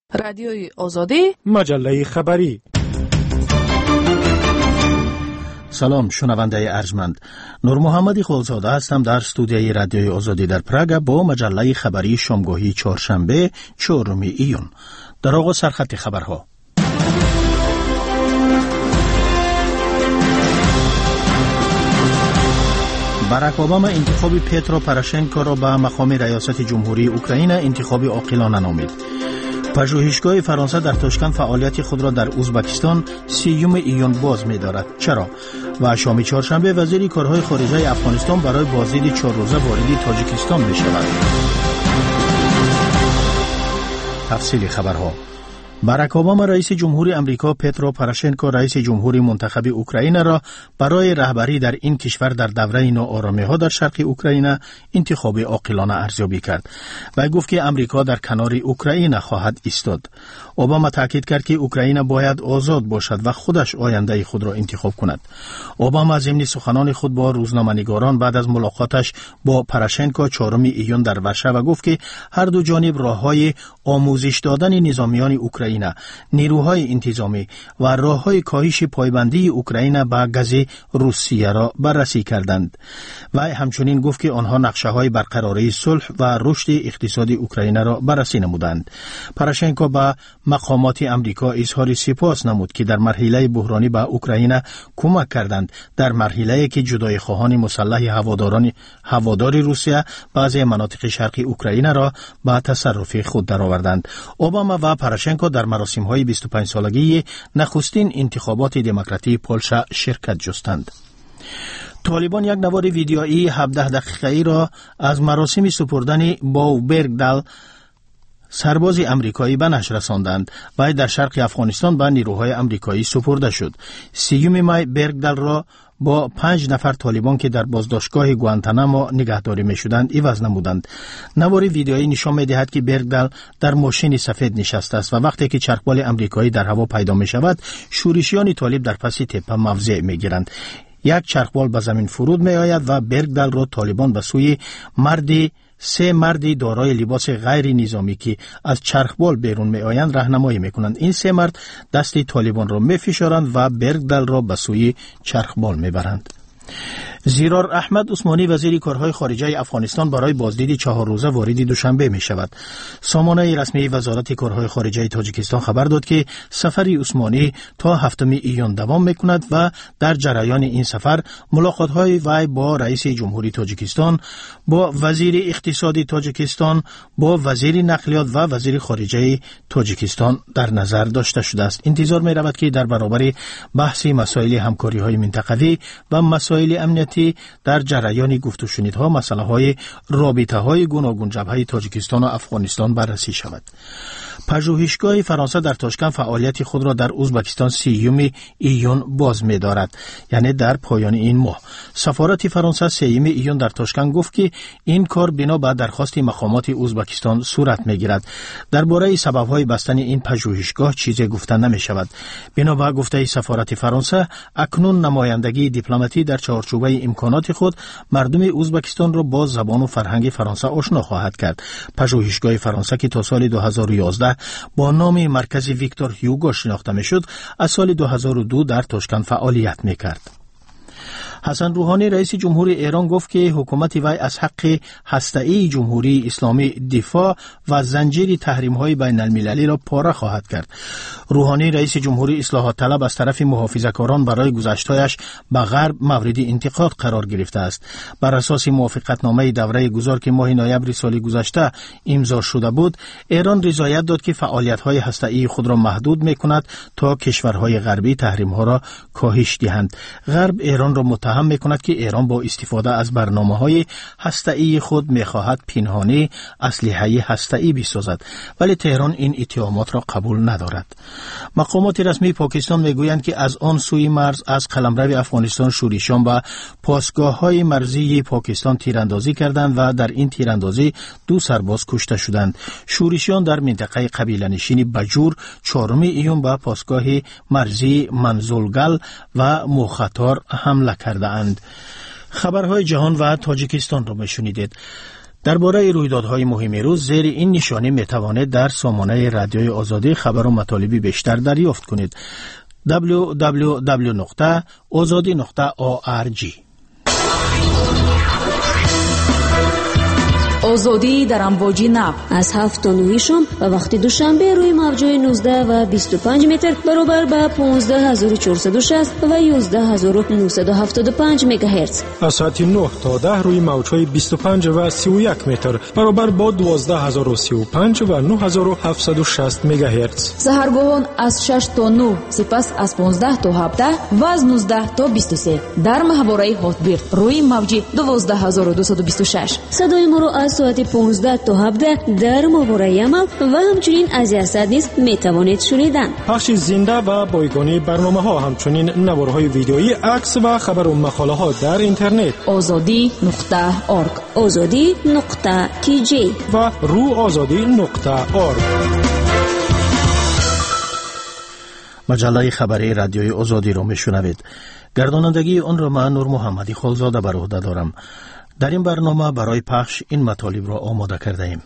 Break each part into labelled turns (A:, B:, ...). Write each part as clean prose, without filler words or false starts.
A: رادیوی آزادی،
B: مجله خبری.
C: سلام شنونده ارجمند، نور محمدی خالزاده هستم در استودیوی رادیوی آزادی در پراگ با مجله خبری شامگاهی چهارشنبه 4 ایون. در آغاز سرخط خبرها. باراک اوباما انتخاب پیترو پروشنکو را به مقام ریاست جمهوری اوکراین انتخاب عاقلانه نامید. پژوهشگاه فرانسه در تاشکند فعالیت خود را در ازبکستان 30 ایون باز می‌دارد. چرا؟ و شام چهارشنبه وزیر کارهای خارجه افغانستان برای بازدید 4 روزه وارد تاجیکستان می‌شود. تفصیل خبرها. باراک اوباما رئیس جمهوری امریکا پیترو پروشنکو رئیس جمهوری منتخب اوکراین را برای رهبری در این کشور در دوره ناآرامی‌ها در شرق اوکراین انتخاب عاقلانه ارزیابی کرد و گفت که امریکا در کنار اوکراین خواهد ایستاد. اوباما تاکید کرد که اوکراین باید آزاد باشد و خودش آینده خود را انتخاب کند. اوباما ضمن سخنان خود با روزنامه‌نگاران بعد از ملاقاتش با پروشنکو 4 ایون در ورشو گفت که هر دو جانب راه‌های آموزش دادن نظامیان اوکراین، نیروهای انتظامی و راه‌های کاهش پایبندی اوکراین به گاز روسیه را بررسی کردند و همچنین گفت که آنها نقشه‌های برقراری صلح و رشد اقتصادی اوکراین را بررسی نمودند. پروشنکو با مقامات امریکا اظهار سپاس نمود که در مرحله بحرانی به اوکراین کمک کردند، در مرحله‌ای که جدای خواهان مسلح هوادار روسیه بعضی مناطق شرقی اوکراین را به تصرف خود درآوردند. اوباما و پروشنکو در مراسم‌های 25 سالگی نخستین انتخابات دموکراتی پولشا شرکت جستند. طالبان یک نوار ویدیویی 17 دقیقه‌ای را از مراسم سپردن با برگدال سرباز امریکایی به نشر رساندند و در شرق افغانستان به نیروهای امریکایی سپرده شد. 30 می برگدال را با 5 نفر طالبان که در بازداشتگاه گوانتانامو نگهداری می‌شدند عوض نمودند. نوار ویدیویی نشان می‌دهد که برگدال در ماشین سفید نشسته است و وقتی که چرخبال امریکایی در هوا پیدا می‌شود، شورشیان طالب در پس تپه موضع می‌گیرند. یک چرخبال به زمین فرود می‌آید و برگدال را طالبان به سوی سه مردی دارای لباس غیر نظامی که از چرخبال بیرون می آیند راهنمایی می کنند. این 3 مرد دست طالبان را می فشارند و برگدال را به سوی چرخبال می برند. زیرار احمد عثمانی وزیر کارهای خارجه افغانستان برای بازدید 4 روزه وارد دوشنبه می شود. سامانه رسمی وزارت کارهای خارجه تاجیکستان خبر داد که سفر عثمانی تا 7 ایون دوام می کند و در جریان این سفر ملاقات های وی با رئیس جمهوری تاجیکستان، با وزیر اقتصاد تاجیکستان، با وزیر نقلیات و وزیر خارجه تاجیکستان در نظر داشته شده است. انتظار می رود که در برابر بحث مسائل همکاری های منطقوی و مسائل امنیتی در جریان گفت و شنیدها مسئله های رابطه های گوناگون جبهه تاجیکستان و افغانستان بررسی شود. پژوهشگاه فرانسه در تاشکند فعالیت خود را در ازبکستان 30 ایون باز می دارد، یعنی در پایان این ماه. سفارت فرانسه 3 ایون در تاشکند گفت که این کار بنا به درخواست مقامات ازبکستان صورت می گیرد. درباره سبب های بستن این پژوهشگاه چیزی گفته نمی شود. بنا به گفته سفارت فرانسه، اکنون نمایندگی دیپلماتی در چارچوب امکانات خود مردم ازبکستان را با زبان و فرهنگ فرانسه آشنا خواهد کرد. پژوهشگاه فرانسه که تا سال 2011 با نام مرکز ویکتور هیوگو شناخته میشد، از سال 2002 در تاشکند فعالیت میکرد. حسن روحانی رئیس جمهوری ایران گفت که حکومت وی از حق هسته‌ای جمهوری اسلامی دفاع و زنجیر تحریم‌های بین المللی را پاره خواهد کرد. روحانی رئیس جمهوری اصلاحات طلب از طرف محافظه‌کاران برای گذشته‌اش به غرب مورد انتقاد قرار گرفته است. بر اساس موافقتنامه دوره گذار که ماه نوامبر سال گذشته امضا شده بود، ایران رضایت داد که فعالیت‌های هسته‌ای خود را محدود می‌کند تا کشورهای غربی تحریم‌ها را کاهش دهند. غرب ایران را متهم می‌کند که ایران با استفاده از برنامه‌های هسته‌ای خود می‌خواهد پنهانی اسلحه هسته‌ای بسازد، ولی تهران این اتهامات را قبول ندارد. مقامات رسمی پاکستان میگویند که از آن سوی مرز از قلمرو افغانستان شورشیان به پاسگاه‌های مرزی پاکستان تیراندازی کردند و در این تیراندازی 2 سرباز کشته شدند. شورشیان در منطقه قبیله نشین بجور 4 ایون به پاسگاه مرزی منزولگل و موخاتار حمله کردند. خبرهای جهان و تاجیکستان را میشنیدید. درباره رویدادهای مهم روز زیر این نشانی میتوانید در سامانه رادیوی آزادی خبر و مطالبی بیشتر دریافت کنید. www.azadi.org.
A: آزادی در امواج نو
B: از 7 تا 9 شام و وقت دوشنبه روی موج‌های 19 و 25 متر برابر با 15460 و 11975 مگاهرتز.
D: از ساعت 9 تا 10 روی موج‌های 25 و 31 متر برابر با 12035 و 9760 مگاهرتز.
A: سحرگاهان از 6 تا 9 سپس از 15 تا 17 و از 19 تا 23 در ماهواره هاتبیرد روی موج 12226.
B: صدای ما را از ساعت 15 تا 17 در ماهواره یمن و همچنین از یزد نیز میتوانید شنیدن.
D: پخش زنده و بایگانی برنامه‌ها، همچنین نوارهای ویدیویی، عکس و خبر و مقاله‌ها در اینترنت
A: azadi.org
B: azadi.kj
D: و روآزادی.org.
C: مجله خبری رادیوی آزادی را میشنوید. گردانندگی آن را من نور محمدی خالزاده بر عهده دارم. در این برنامه برای پخش این مطالب را آماده کرده ایم.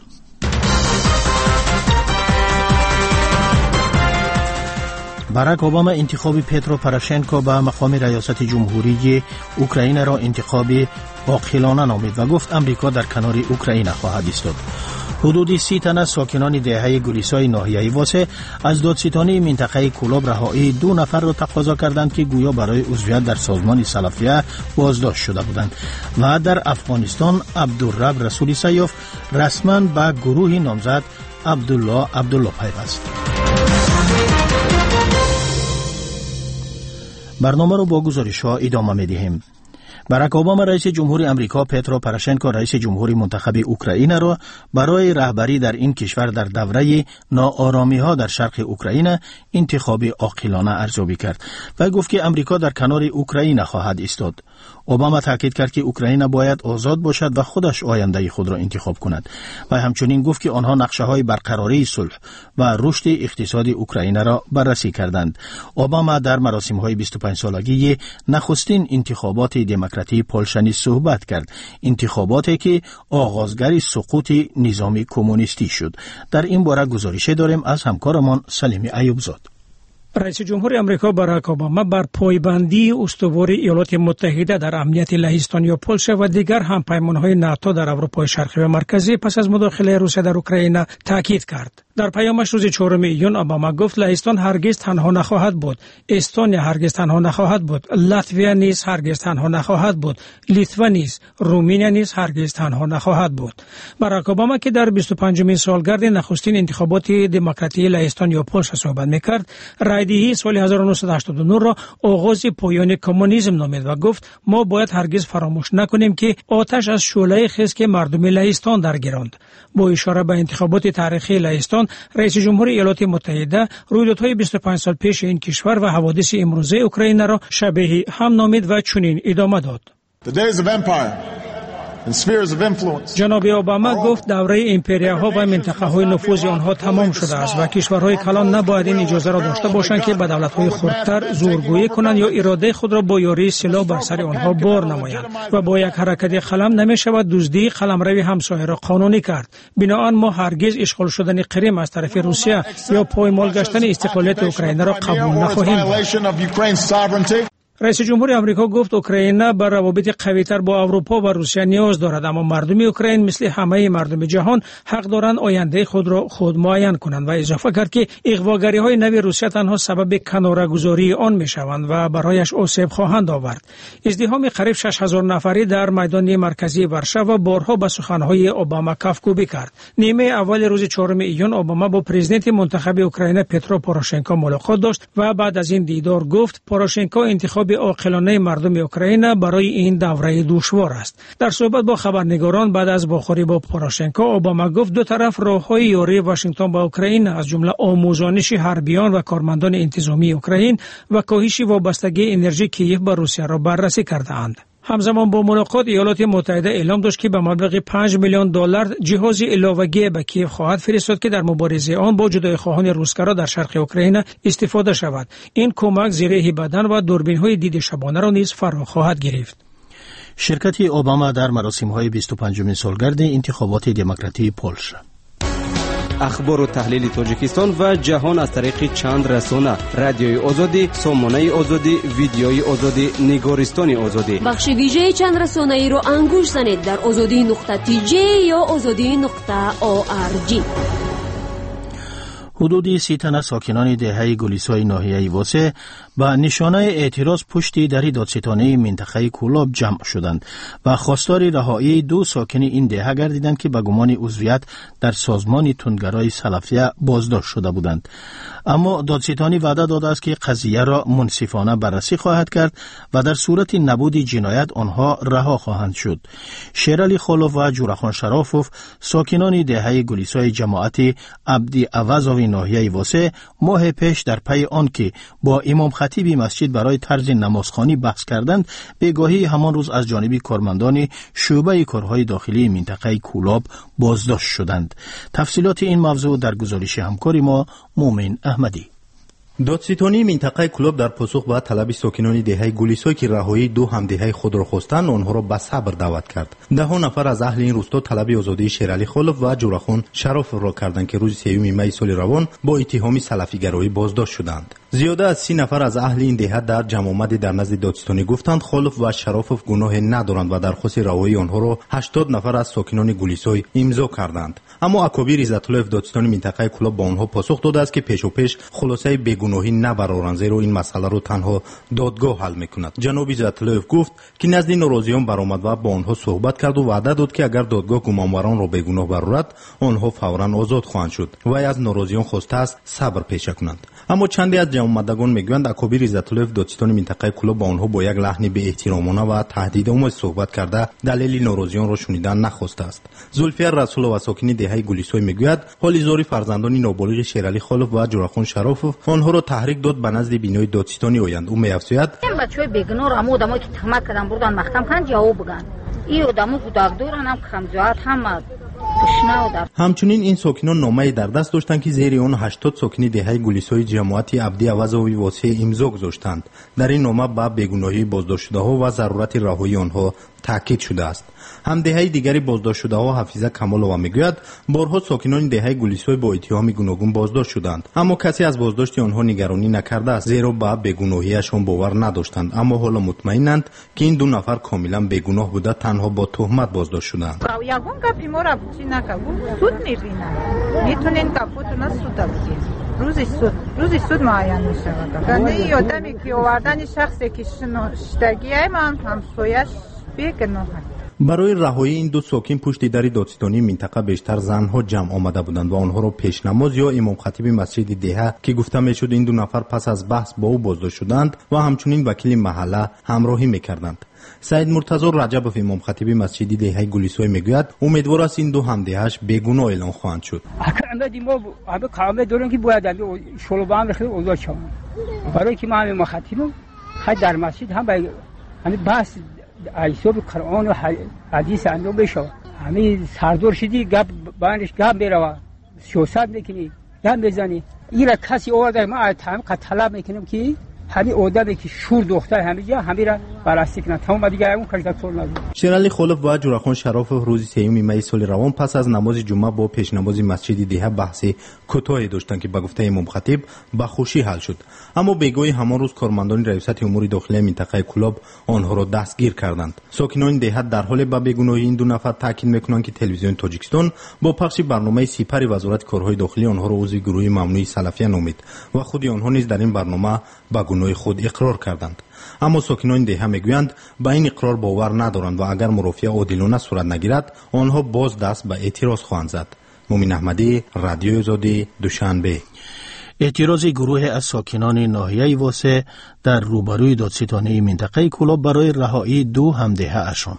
C: باراک اوباما انتخاب پترو پروشنکو به مقام ریاست جمهوری اوکراین را انتخاب عاقلانه نامید و گفت امریکا در کنار اوکراین خواهد ایستاد. حدود 30 تن از ساکنان دهه گوریسای ناحیه واسه از دادستانی منطقه کولاب رهایی 2 نفر را تقاضا کردند که گویا برای عضویت در سازمان سلفیه بازداشت شده بودند و در افغانستان عبدالرب رسولی سیاف رسما به گروه نامزد عبدالله پیوست. برنامه رو با گزارش‌ها ادامه می‌دهیم. باراک اوباما رئیس جمهوری امریکا پترو پروشنکو رئیس جمهوری منتخب اوکراین را برای رهبری در این کشور در دوره ناآرامی‌ها در شرق اوکراین انتخاب عاقلانه ارزیابی کرد و گفت که امریکا در کنار اوکراین خواهد ایستاد. اوباما تاکید کرد که اوکراین باید آزاد باشد و خودش آینده خود را انتخاب کند و همچنین گفت که آنها نقشه‌های برقراری صلح و رشد اقتصادی اوکراین را بررسی کردند. اوباما در مراسم‌های 25 سالگی نخستین انتخابات دموکراتی پولش صحبت کرد، انتخاباتی که آغازگر سقوط نظام کمونیستی شد. در این باره گزارش داریم از همکارمان سلیم ایوبزاد.
E: رئیس جمهور امریکا باراک اوباما بر پایبندی استوار ایالات متحده در امنیت لهستان و پولش و دیگر همپیمان‌های ناتو در اروپای شرقی و مرکزی پس از مداخله روسیه در اوکراین تاکید کرد. در پیامش روز 4 ایون اوباما گفت لهستان هرگز تنها نخواهد بود، استونیا هرگز تنها نخواهد بود، لاتویا نیز هرگز تنها نخواهد بود، لیتوا نیز، رومانیا نیز هرگز تنها نخواهد بود. باراک اوباما که در 25مین سالگرد نخستین انتخابات دموکراتی لهستان و پولش صحبت می‌کرد، رایدهی سال 1989 را آغاز پایان کمونیسم نامید و گفت ما باید هرگز فراموش نکنیم که آتش از شعله خیز که مردم لهستان درگیراند. با اشاره به انتخابات تاریخی لهستان، رئیس جمهور ایالات متحده رویدادهای 25 سال پیش این کشور و حوادث امروزه اوکراین را شبیه هم نامید و چنین ادامه داد. جناب اوباما گفت دوره امپریاها و منطقه‌های نفوذ آنها تمام شده است و کشورهای کلان نباید این اجازه را داشته باشند که به دولت‌های خردتر زورگویی کنند یا اراده خود را با یاری سلاح بر سر آنها بار نمایند و با یک حرکت قلم نمی‌شود دزدی قلمروی همسایه را قانونی کرد. بنابراین ما هرگز اشغال شدن کریم از طرف روسیه یا پایمال گشتن استقلالیت اوکراین را قبول نخواهیم. رئیس جمهور آمریکا گفت اوکراین بر روابط قوی‌تر با اروپا و روسیه نیاز دارد، اما مردم اوکراین مثل همه مردم جهان حق دارند آینده خود را خود معین کنند و اضافه کرد که اغواگری‌های نو روسیه تنها سبب کناره‌گذاری آن می‌شوند و برایش آسیب خواهند آورد. ازدحام قریب 6000 نفری در میدان مرکزی ورشو بارها به سخن‌های اوباما کف‌کوبی کرد. نیمه اول روز 4 ایون اوباما با پرزیدنت منتخب اوکراین پترو پوروشنکو ملاقات داشت و بعد از این دیدار گفت پوروشنکو انتخاب عاقلانه مردم اوکراین برای این دوره دشوار است. در صحبت با خبرنگاران بعد از واخوری با پوروشنکو، اوباما گفت دو طرف راه‌های یاری واشنگتن با اوکراین از جمله آموزانش حربیان و کارمندان انتظامی اوکراین و کاهش وابستگی انرژی کیف به روسیه را بررسی کرده‌اند. همزمان با ملاقات ایالات متحده اعلام داشت که به مبلغ $5 میلیون جهاز علاوه‌ای به کیف خواهد فرستاد که در مبارزه آن با جدایی‌خواهان روسکرا در شرق اوکراین استفاده شود. این کمک زیره بدن و دوربین‌های دید شبانه را نیز فرا خواهد گرفت.
C: شرکت اوباما در مراسم‌های 25مین سالگرد انتخابات دموکراتی پولش.
F: اخبار و تحلیل تاجیکستان و جهان از طریق چند رسانه: رادیوی آزادی، سامانه آزادی، ویدیوی آزادی، نگارستان آزادی.
B: بخش ویژه چند رسانه ای رو انگوش زنید در azadi.tj یا azadi.org.
C: حدود 30 تن ساکنان دهه گلیسای ناحیه واسه با نشانه اعتراض پشت در دادستانی منطقه کولاب جمع شدند و خواستار رهایی 2 ساکن این دهه گردیدند که به گمان عضویت در سازمان تندگرای سلفیه بازداشت شده بودند. اما دادستانی وعده داده است که قضیه را منصفانه بررسی خواهد کرد و در صورت نبود جنایت آنها رها خواهند شد. شیرالی خالوف و جورخان شرافوف ساکنان دهه گلیسای جماعت عبدی عوضاوی ناحیه واسه ماه پیش در پی آن که با امام خطیب مسجد برای طرز نمازخوانی بحث کردند، بگاهی همان روز از جانب کارمندان شعبه کارهای داخلی منطقه کولاب بازداشت شدند. تفصیلات این موضوع در گزارش همکار ما مومن احمدی.
G: دادستانی منطقه کولاب در پاسخ به طلب ساکنان دهه گلیسای که رهایی 2 همدهه خود را خواستند، آنها را به صبر دعوت کرد. 10 نفر از اهل این روستا طلب آزادی شیرالی خالوف و جورخان شرافوف را کردند که روز 3 می سال روان با اتهام سلفی گرایی بازداشت شدند. زیاده از 30 نفر از اهل این دهه در جمع آمد در نزد دادستانی گفتند خالوف و شرافوف گناه ندارند و درخواست رهایی آنها را 80 نفر از ساکنان گلیسای امضا کردند. اما اکابر عزت‌الله دادستانی منطقه کولاب با آنها پاسخ داده است که پیش خلاصه بیگناهی نبرارند، زیرا این مسئله را تنها دادگاه حل میکند. جناب عزت‌الله گفت که نزد ناراضیان برآمد و با آنها صحبت کرد و وعده داد که اگر دادگاه گمانبران را بیگناه برآورد، آنها فوراً آزاد خواهند شد و از ناراضیان خواسته است صبر پیشه کنند. اما چندی از جمع آمدگان میگویند اکابر عزت‌الله دادستانی منطقه کولاب با آنها با یک لحن بی احترامانه و تهدیدآمیز صحبت کرده دلیل ناراضیان را شنیدن نخواسته است. زلفیر رسول و ساکن دهه گلیسای میگوید حال زاری فرزندان نابالغ شیرالی خالوف و جورخان شرافوف آنها را تحریک داد به نزد بینای دادستانی آیند. او می‌افزاید
H: این بچه‌های بیگناه را آدمایی که تهمت کردن بردن محکم کردن جواب بگن. این آدمو بوداگدارن هم کمزورات هم
G: همچنین این ساکنان نامه در دست داشتند که زیر آن 80 ساکن دهه گلیسای جماعت عبدی عوضاوی واسه امضا گذاشتند. در این نامه با بیگناهی بازداشت شده‌ها و ضرورت رهایی آنها تاکید شده است. هم دهه دیگری بازداشت شده‌ها حفیظه کمالова میگوید بارها ساکنان دهه گلیسای با اتهام گوناگون بازداشت شدند، اما کسی از بازداشت آنها نگرانی نکرده است، زیرا با بیگناهیشان باور نداشتند. اما حالا مطمئنند که این 2 نفر کاملا بیگناه بوده، تنها با تهمت بازداشت شدند.
I: یگون گپی ما را چی نکردیم، سود می‌رینن میتونین کفوتون سود بگیرید. روزی سود معین میشه. کنه آدمی که آوردن شخصی که شناختگیه من همسایه‌اش بیگناه.
G: برای رهایی این 2 ساکن پشت در دادستانی منطقه بیشتر زنها جمع آمده بودند و آنها را پیش نماز یا امام خطیب مسجد دهه که گفته میشد این 2 نفر پس از بحث با او بازداشت شدند و همچنین وکیل محله همراهی میکردند. سید مرتضی رجبوف امام خطیب مسجد دهه گلیسای میگوید امیدوار است این 2 همدهه‌اش بیگناه اعلام خواهند شد.
J: ما کامل داریم که باید شلوبان بخیر اوضاع شون برای که ما امام خطیب خود در مسجد هم همین بحث ایسوب قرآن و حدیث اندو بشو همین سردور شدی گپ بانش گپ میروا سیاست میکنی گپ بزنی این را کسی آورده ما طلب میکنیم که همین آدمی که شور دختر همینجا همین را بررسی کنه تمام دیگه اون کارش دکتر نداره.
G: شیرالی خالوف و جورخان شرافوف روز 3 می سال روان پس از نماز جمعه با پیش نماز مسجد دهه بحث کوتاهی داشتند که به گفته امام خطیب با خوشی حل شد، اما بیگاهی همان روز کارمندان ریاست امور داخلی منطقه کولاب آنها را دستگیر کردند. ساکنان دهه در حال به بیگناهی این 2 نفر تاکید میکنند که تلویزیون تاجیکستان با پخش برنامه سپر وزارت کارهای داخلی آنها را عضو گروه ممنوع سلفیه نامید و خود آنها نیز در این برنامه به گناه خود اقرار کردند. اما ساکنان دهه میگویند با این اقرار باور ندارند و اگر مرافعه عادلانه صورت نگیرد آنها باز دست به اعتراض خواهند زد. مومن احمدی، رادیو آزادی، دوشنبه.
C: اعتراض گروه از ساکنان ناحیه واسه در روبروی دادستانی منطقه کولاب برای رهایی 2 همدهه اشون.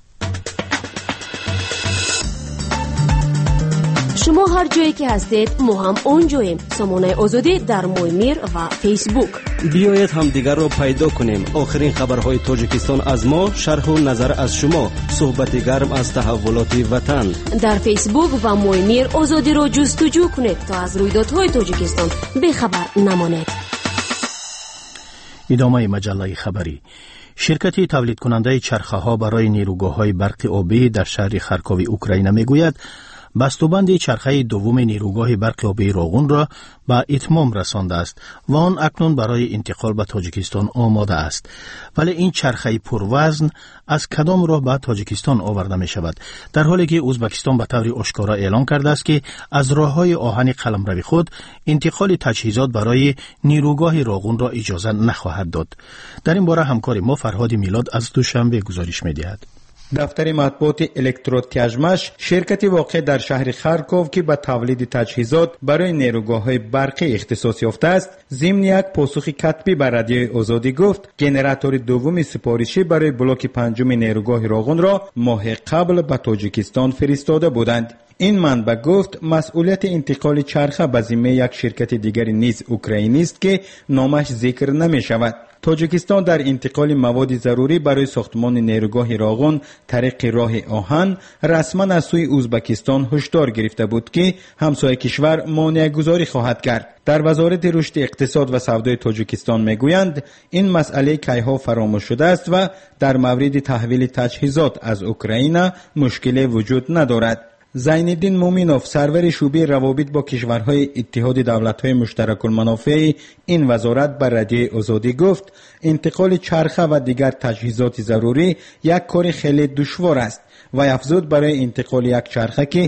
B: شما هر جایی که هستید ما هم اونجاییم. سامانه آزادی در مویمیر و فیسبوک.
F: بیایید هم دیگر را پیدا کنیم. آخرین خبرهای تاجیکستان از ما، شرح و نظر از شما، صحبت گرم از تحولات وطن.
B: در فیسبوک و مویمیر آزادی را جستجو کنید تا از رویدادهای تاجیکستان بخبر نمانید.
C: ادامه مجله خبری. شرکت تولید کننده چرخه ها برای نیروگاه های برق آبی در شهر خارکوف اوکراین میگوید بسته‌بندی چرخه دوم نیروگاه برق آبی راغون را به اتمام رسانده است و آن اکنون برای انتقال به تاجیکستان آماده است. ولی این چرخه پروزن از کدام راه به تاجیکستان آورده می شود، در حالی که ازبکستان به طور آشکارا اعلان کرده است که از راه‌های آهن قلمروی خود انتقال تجهیزات برای نیروگاه راغون را اجازه نخواهد داد. در این باره همکار ما فرهاد میلاد از دوشنبه گزارش می‌دهد.
K: دفتر مطبوعات الکتروتیاژمش شرکت واقع در شهر خارکوف که به تولید تجهیزات برای نیروگاه‌های برقی اختصاص یافته است، ضمن یک پاسخ کتبی به رادیوی آزادی گفت گنراتور دوم سفارشی برای بلوک پنجم نیروگاه راغون را ماه قبل به تاجیکستان فرستاده بودند. این منبع گفت مسئولیت انتقال چرخه به ذمه یک شرکت دیگری نیز اوکراینی است که نامش ذکر نمی شود. تاجیکستان در انتقال مواد ضروری برای ساختمان نیروگاه راغون طریق راه آهن رسما از سوی ازبکستان هشدار گرفته بود که همسایه کشور مانع گذاری خواهد کرد. در وزارت رشد اقتصاد و سودای تاجیکستان میگویند این مسئله کیها فراموش شده است و در مورد تحویل تجهیزات از اوکراین مشکلی وجود ندارد. زینالدین مومینوف سرور شعبه روابط با کشورهای اتحاد دولت‌های مشترک المنافع این وزارت بر رادیوی آزادی گفت انتقال چرخه و دیگر تجهیزات ضروری یک کار خیلی دشوار است و افزود برای انتقال یک چرخه که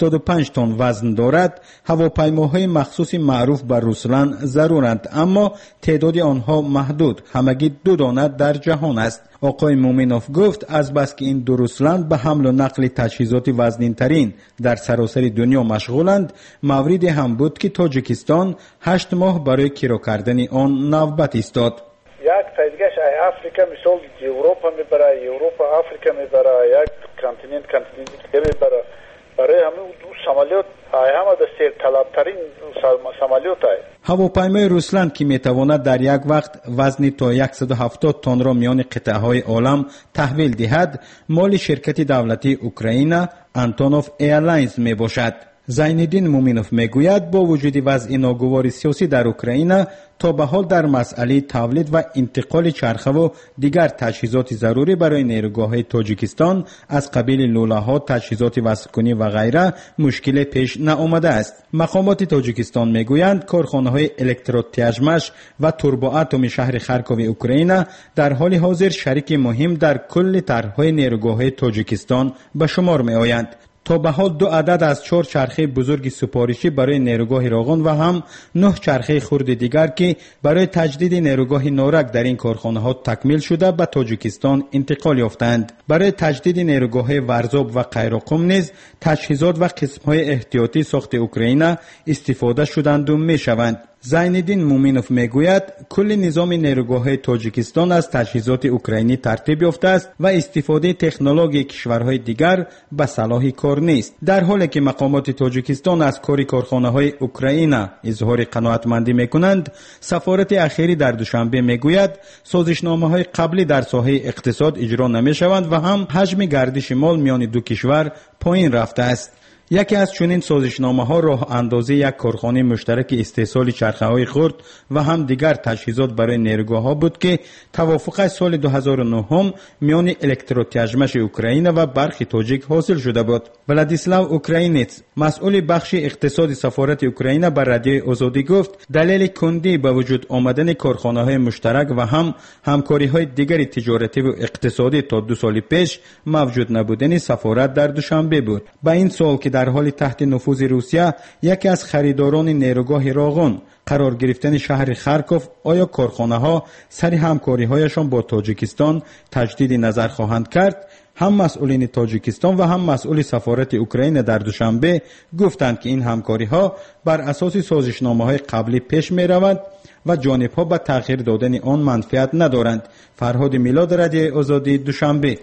K: 75 تن وزن دارد هواپیماهای مخصوص معروف به روسلند ضرورند، اما تعداد آنها محدود، همگی 2 دانه در جهان است. آقای مومینوف گفت از بس که این دو روسلند به حمل و نقل تجهیزات وزنین ترین در سراسر دنیا مشغولند، مورد هم بود که تاجیکستان 8 ماه برای کرو کردن آن نوبت ایستاد.
L: یک تایدگش افریقا مثال اروپا میبره، اروپا افریقا میبره، یک کانتیننت میبره. برای همین دو سمالیات همه در سیر طلبترین سمالیات های.
K: هواپیمای روسلند که میتواند در یک وقت وزن تا 170 تن را میان قطعه های عالم تحویل دهد، مال شرکت دولتی اوکراین آنتونوف ایرلاینز می باشد. زینالدین مومینوف میگوید با وجود وضع ناگوار سیاسی در اوکراین تا به حال در مسئله تولید و انتقال چرخه و دیگر تجهیزات ضروری برای نیروگاه‌های تاجیکستان از قبیل لوله‌ها، تجهیزات وصل‌کنی و غیره مشکل پیش نآمده است. مقامات تاجیکستان میگویند کارخانه‌های الکتروتیاژمش و توربواتوم شهر خارکوف اوکراین در حال حاضر شریک مهم در کل طرح‌های نیروگاه‌های تاجیکستان به شمار می‌آیند. تا به حال 2 عدد از 4 چرخه بزرگ سفارشی برای نیروگاه راغون و هم 9 چرخه خرد دیگر که برای تجدید نیروگاه نورک در این کارخانه ها تکمیل شده به تاجیکستان انتقال یافتند. برای تجدید نیروگاه ورزاب و قیراقم نیز تجهیزات و قسم های احتیاطی ساخت اوکراین استفاده شدند و می شوند. زینالدین مومینوف میگوید کل نظام نیروگاه‌های تاجیکستان از تجهیزات اوکراینی ترتیب یافته است و استفاده تکنولوژی کشورهای دیگر به صلاح کار نیست، در حالی که مقامات تاجیکستان از کار کارخانه‌های اوکراین اظهار قناعتمندی می‌کنند. سفارت اخیری در دوشنبه میگوید سازشنامه‌های قبلی در ساحه اقتصاد اجرا نمی‌شوند و هم حجم گردش مال میان دو کشور پایین رفته است. یکی از چنین سازشنامه‌ها راه اندازی یک کارخانه مشترک استحصال چرخه‌های خرد و هم دیگر تجهیزات برای نیروگاه‌ها بود که توافق سال 2009 میان الکتروتیاژمش اوکراین و برق تاجیک حاصل شده بود. ولادیسلاو اوکراینیتس مسئول بخش اقتصادی سفارت اوکراین بر رادیوی آزادی گفت دلیل کندی به وجود آمدن کارخانه‌های مشترک و هم همکاری‌های دیگر تجارتی و اقتصادی تا 2 سال پیش موجود نبودن سفارت در دوشنبه بود. با این سال که در حال تحت نفوذ روسیه یکی از خریداران نیروگاه راغون قرار گرفتن شهر خارکوف، آیا کارخانه‌ها سر همکاری‌هایشان با تاجیکستان تجدید نظر خواهند کرد؟ هم مسئولین تاجیکستان و هم مسئول سفارت اوکراین در دوشنبه گفتند که این همکاری‌ها بر اساس سازشنامه‌های قبلی پیش می‌روند و جانب‌ها به تغییر دادن آن منفعت ندارند. فرهاد میلاد، رادیوی آزادی، دوشنبه.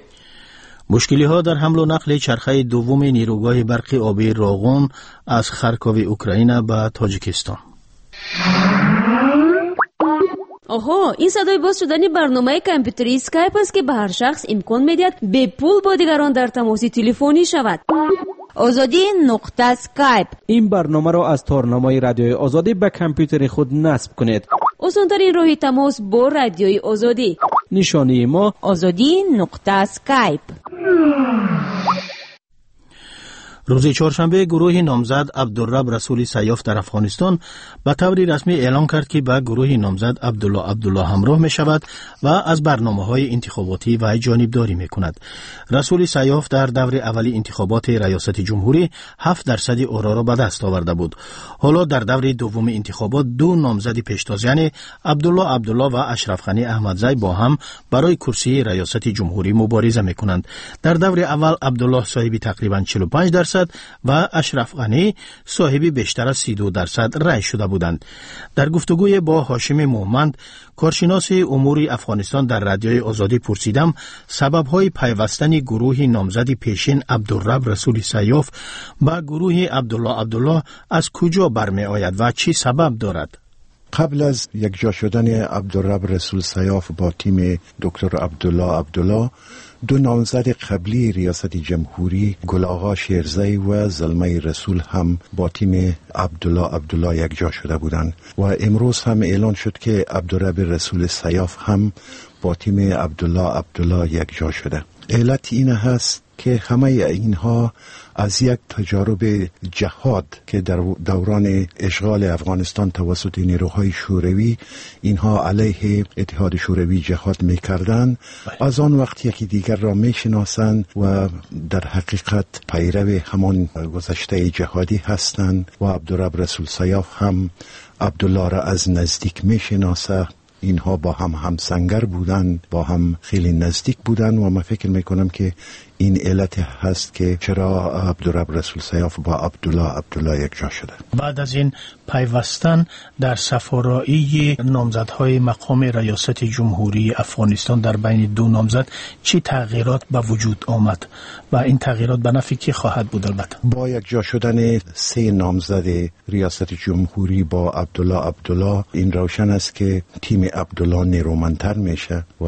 C: مشکلی ها در حمل و نقل چرخه دوم نیروگاه برق آبی راغون از خارکوف اوکراین به تاجیکستان.
B: آها، این صدای باز شدن برنامه کامپیوتری اسکایپ است که به هر شخص امکان می‌دهد به پول با دیگران در تماس تلفنی شود.
A: azadi.skype.
F: این برنامه را از تارنمای رادیوی آزادی به کامپیوتر خود نصب کنید.
B: آسان‌ترین راه تماس با رادیوی آزادی
F: نشانی ما
B: azadi.skype.
C: روز چهارشنبه گروه نامزد عبدالرب رسول سیاف در افغانستان به طور رسمی اعلام کرد که به گروه نامزد عبدالله همراه می شود و از برنامه‌های انتخاباتی و جانبداری می کند. رسول سیاف در دور اولی انتخابات ریاست جمهوری 7% آرا را به دست آورده بود. حالا در دور دوم انتخابات دو نامزد پیشتاز یعنی عبدالله و اشرف غنی احمدزی با هم برای کرسی ریاست جمهوری مبارزه می کنند. در دور اول عبدالله صاحب تقریباً 45% و اشرف غنی صاحب بیشتر از 32% رای شده بودند. در گفتگوی با هاشم مومند کارشناس امور افغانستان در رادیوی آزادی پرسیدم سبب‌های پیوستن گروه نامزد پیشین عبدالرب رسول سیاف با گروه عبدالله از کجا برمی آید و چی سبب دارد؟
M: قبل از یک جا شدن عبدالرب رسول سیاف با تیم دکتر عبدالله دو نامزد قبلی ریاست جمهوری گل آقا شیرزی و زلمه رسول هم با تیم عبدالله یک جا شده بودند و امروز هم اعلان شد که عبدالرب رسول سیاف هم با تیم عبدالله یک جا شده. علت این هست که همه اینها از یک تجارب جهاد که در دوران اشغال افغانستان توسط نیروهای شوروی اینها علیه اتحاد شوروی جهاد میکردند، از آن وقت یکی دیگر را میشناسند و در حقیقت پیرو همان گذشته جهادی هستند و عبدالرب رسول سیاف هم عبدالله را از نزدیک میشناسه. اینها با هم همسنگر بودن، با هم خیلی نزدیک بودن و من فکر میکنم که این علت هست که چرا عبدالرب رسول سیاف با عبدالله یک جا شده.
C: بعد از این پیوستن در سفارایی نامزدهای مقام ریاست جمهوری افغانستان در بین دو نامزد چی تغییرات به وجود آمد و این تغییرات به نفع کی خواهد بود؟ البته
M: با یک جا شدن سه نامزد ریاست جمهوری با عبدالله این روشن است که تیم عبدالله نیرومندتر میشه و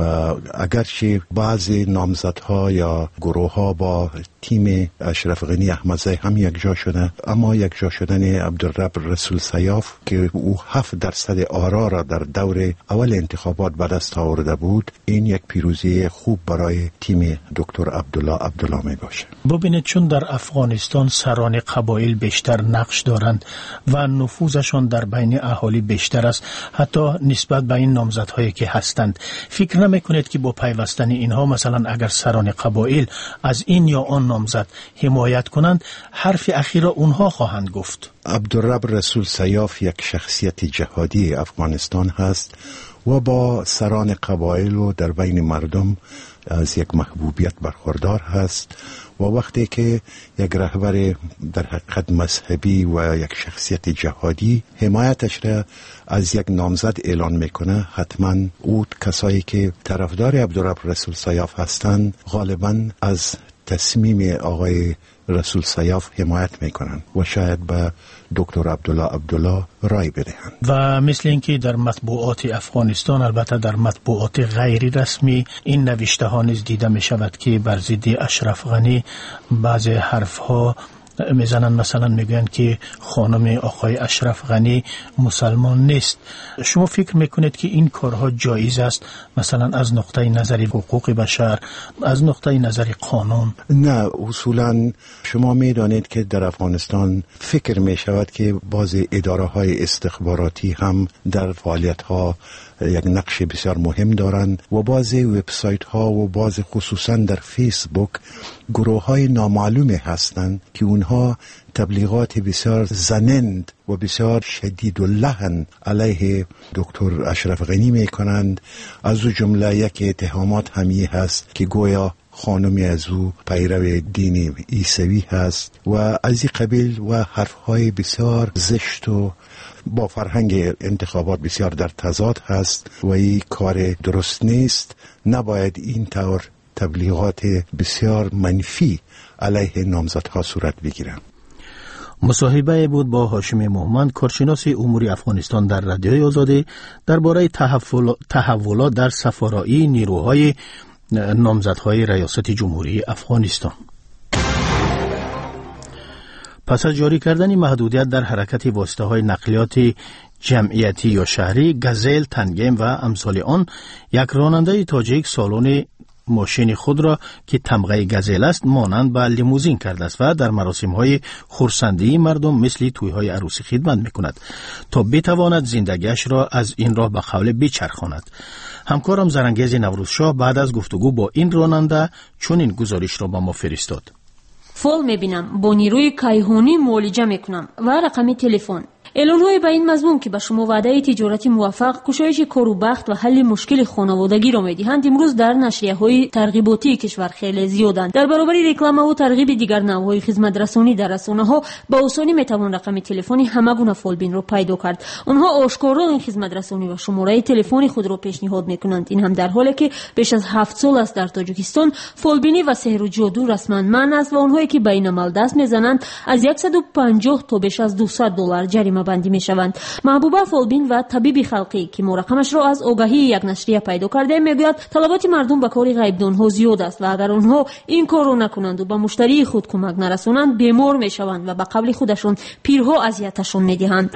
M: اگرچه بعضی نامزدها یا گروه ها با تیم اشرف غنی احمدزی هم یک جا شده، اما یک جا شدن عبدالرب رسول سیاف که او 7% آرا را در دور اول انتخابات به دست آورده بود، این یک پیروزی خوب برای تیم دکتر عبدالله می باشه.
C: ببینید چون در افغانستان سران قبایل بیشتر نقش دارند و نفوذشان در بین اهالی بیشتر است حتی نسبت به این نامزدهایی که هستند، فکر نمیکنید که با پیوستن اینها مثلا اگر سران قبایل از این یا آن نامزد حمایت کنند حرف اخیر اونها خواهند گفت؟
M: عبدالرب رسول سیاف یک شخصیت جهادی افغانستان هست و با سران قبایل و در بین مردم از یک محبوبیت برخوردار هست و وقتی که یک رهبر در حقیقت مذهبی و یک شخصیت جهادی حمایتش را از یک نامزد اعلان میکنه، حتما او کسایی که طرفدار عبدالرب رسول سیاف هستند غالبا از تصمیم آقای رسول سیاف حمایت میکنن و شاید به دکتر عبدالله رای بدهند. و
C: مثل اینکه در مطبوعات افغانستان، البته در مطبوعات غیر رسمی، این نوشته ها نیز دیده می شود که بر ضد اشرف غنی بعضی حرف ها میزنن، مثلا میگن که خانم آقای اشرف غنی مسلمان نیست. شما فکر میکنید که این کارها جایز است مثلا از نقطه نظر حقوق بشر، از نقطه نظر قانون؟
M: نه، اصولا شما میدانید که در افغانستان فکر میشود که بعضی اداره های استخباراتی هم در فعالیت ها یک نقش بسیار مهم دارند و بعضی وبسایت ها و بعضی خصوصا در فیسبوک گروه های نامعلوم هستند که اونها تبلیغات بسیار زنند و بسیار شدید و لحن علیه دکتر اشرف غنی می کنند. از او جمله یک اتهامات همی هست که گویا خانمی از او پیرو دین عیسوی هست و از این قبیل و حرفهای بسیار زشت و با فرهنگ انتخابات بسیار در تضاد هست و این کار درست نیست. نباید این طور تبلیغات بسیار منفی علیه نامزدها صورت بگیرند.
C: مصاحبه بود با هاشم مومند، کارشناس امور افغانستان در رادیوی آزادی درباره تحولات در سفارایی نیروهای نامزدهای ریاست جمهوری افغانستان. پس از جاری کردن محدودیت در حرکت واسطه‌های نقلیاتی جمعیتی یا شهری گازل، تنگیم و امثال آن، یک راننده تاجیک سالن ماشین خود را که تمغه گازل است مانند به لیموزین کرده است و در مراسم‌های خرسندی مردم مثل توی‌های عروسی خدمت می‌کند تا بتواند زندگیش را از این راه به قول بچرخاند. همکارم زرنگیز نوروزشاه بعد از گفتگو با این راننده چنین گزارش را به ما فرستاد.
B: فول می‌بینم، با نیروی کیهانی معالجه می‌کنم و رقم تلفن. اعلان‌های به این مضمون که به شما وعده تجارتی موفق، گشایش کار و بخت و حل مشکل خانوادگی را می‌دهند، امروز در نشریه‌های ترغیباتی کشور خیلی زیادند. در برابر رکلام و ترغیب دیگر نوع‌های خدمت رسانی در رسانه‌ها با آسانی می‌توان رقم تلفنی همگونه فولبین را پیدا کرد. آنها آشکارا این خدمت رسانی و شماره تلفنی خود را پیشنهاد می‌کنند. این هم در حالی که بیش از 7 سال است در تاجیکستان فولبینی و سحر و جادو رسما منع است و آنهایی که به این عمل دست می‌زنند از 150 تا بیش از $200 جریمه بندی میشوند. محبوبه فولبین و طبیب خلقی که ما رقمش را از آگاهی یک نشریه پیدا کرده میگوید طلبات مردم به کار غیبدانها زیاد است و اگر آنها این کار را نکنند و به مشتری خود کمک نرسانند بیمار میشوند و به قول خودشان پیرها اذیتشان میدهند.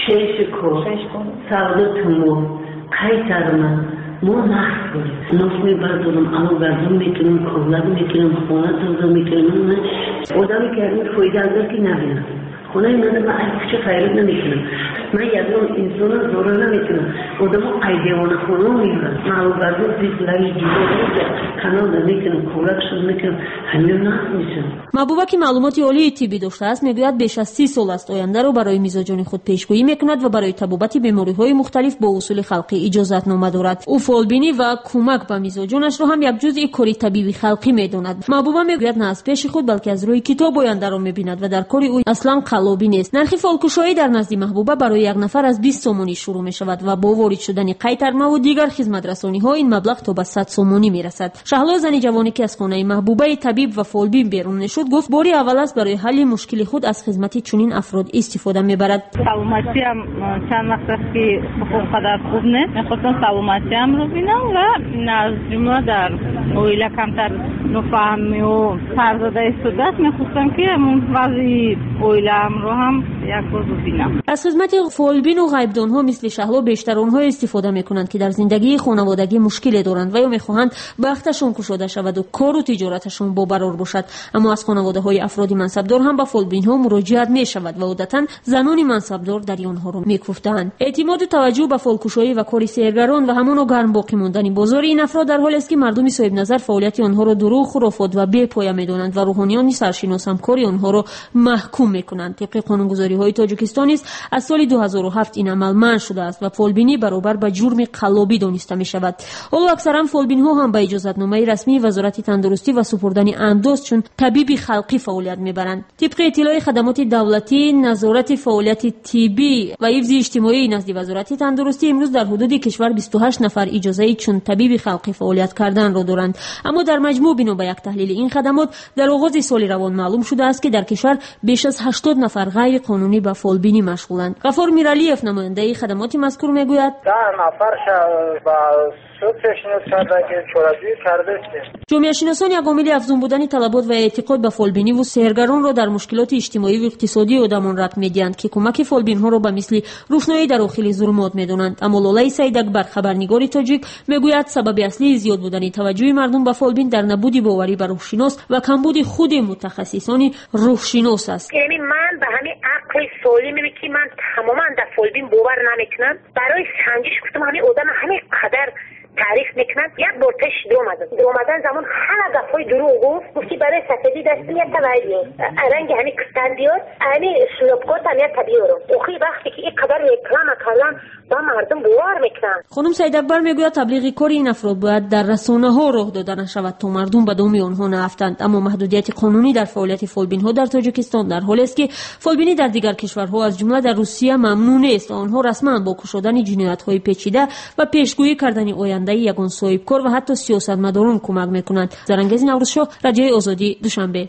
N: ما نخت کنیم نفت میبردارم الان گردون میکنم کولد میکنم خونه تازه میکنم آدمی که این فایده ازار که نبینم خونه من کوچه خیرت نمیکنم من یادم انسان زوره نمیکنم آدم ایدیوان خونه میبرم معلوم گردون دیگلایی جیبه کانال نمیکنم کولدشون میکنم همین نخت میشم.
B: محبوبه که معلومات عالی طبی داشته است میگوید بیش از 30 سال است آینده رو برای میزاجان خود پیشگویی میکند و برای تبابت بیماری‌های مختلف با اصول خلقی اجازتنامه دارد. او فولبینی و کمک به میزاجانش رو هم یک جزء کاری طبیبی خلقی میداند. محبوبه میگوید نه از پیش خود بلکه از روی کتاب آینده رو میبیند و در کاری او اصلا قلابی نیست. نرخ فالکشایی در نزد محبوبه برای یک نفر از 20 سومونی شروع میشود و با وارد شدن قیترمه و دیگر خدمت رسانی‌ها این مبلغ تا به 100 سومونی میرسد. شهلا زنی جوانی که از خانه محبوبه طبیب و فولبین بیرون نشد گفت باری اول است برای حل مشکل خود از خدمت چنین افراد استفاده میبرد.
O: سلامتی هم چند وقت است که قدر خوب نیست. میخواستم سلامتی هم رو بینم و از جمله در اویله کمتر نفهمی و فرزاده استودت میخواستم که وضعی اویله هم رو هم یک روز بینم.
B: از خدمت فولبین و غیبدانها مثل شهلا بیشتر آنها استفاده میکنند که در زندگی خانوادگی مشکل دارند و یا میخواهند بختشون کشاده شود و کار و تجارتشون باقرار باشد. اما از خانواده‌های افراد منصبدار هم به فولبین ها مراجعت میشود و عادتاً زنان منصبدار در آنها را میکوفتند. اعتماد و توجه به فالکشایی و کار سحرگران و همان گرم باقی ماندن بازار این افراد در حالی است که مردم صاحب نظر فعالیت آنها را دروغ، خرافات و بی‌پایه میدانند و روحانیان سرشناس هم کار آنها را محکوم میکنند. طبق قانونگذاری‌های تاجیکستان است از سال 2007 این عمل منع شده است و فولبینی برابر با جرم قلابی دانسته میشود. حالا اکثرا فولبین ها هم با اجازتنامه رسمی وزارت تندرستی و سپردن اندوز چون طبیب خلقی فعالیت میبرند. طبق اطلاع خدمات دولتی نظارت فعالیت طبی و حفظ اجتماعی نزد وزارت تندرستی امروز در حدود کشور 28 نفر اجازه چون طبیب خلقی فعالیت کردن را دارند. اما در مجموع بنا به یک تحلیل این خدمات در آغاز سال روان معلوم شده است که در کشور بیش از 80 نفر غیر قانونی به فولبینی مشغولند. غفار میرالیف نماینده خدمات مذکور میگوید
P: 10 نفر با سود پیشنهاد کرده که چورازی کرده است.
B: جامعه شناسان یک عامل افزون بودن طلبات و اعتقاد به فولبینی و سحرگران را در مشکلات اجتماعی و اقتصادی آدمان رد می‌دهند که کمک فولبین ها را به مثل روشنایی در داخل ظلمات می‌دانند. اما لالای سیدکبر خبرنگار تاجیک میگوید سبب اصلی زیاد بودن توجه مردم به فولبین در نبود باوری به روحشناس و کمبود خود متخصصان روحشناس است.
Q: یعنی من به همین عقل سالمی که من تماما در فولبین باور نمیکنم برای سنجش گفتم همین آدم همین قدر تعریف میکنن. یک بار پیش درآمدن زمان همه دفعه دروغ گفتی برای سفیدی دستی یک تویی رنگ همین کستندیات همین شلوبکات همین طبیعی رو اخی وقتی که این قدر رکلام کردن با مردم باور میکنن.
B: خانم سیدکبر میگوید تبلیغ کار این افراد باید در رسانه ها راه داده نشود تا مردم به دام آنها نرفتند. اما محدودیت قانونی در فعالیت فولبین ها در تاجیکستان در حالی است که فولبینی در دیگر کشورها از جمله در روسیه ممنوع است. آنها رسما با کشادن جنایت های پیچیده و پیشگویی کردن آینده یگان صاحبکار و حتی سیاستمداران کمک میکنند. زرنگیز نوروزشاه، رادیوی آزادی، دوشنبه.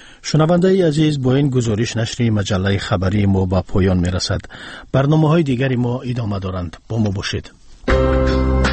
C: شنونده عزیز، با این گزارش نشر مجله خبری ما به پایان میرسد. برنامه‌های دیگری ما ادامه دارند. با ما باشید.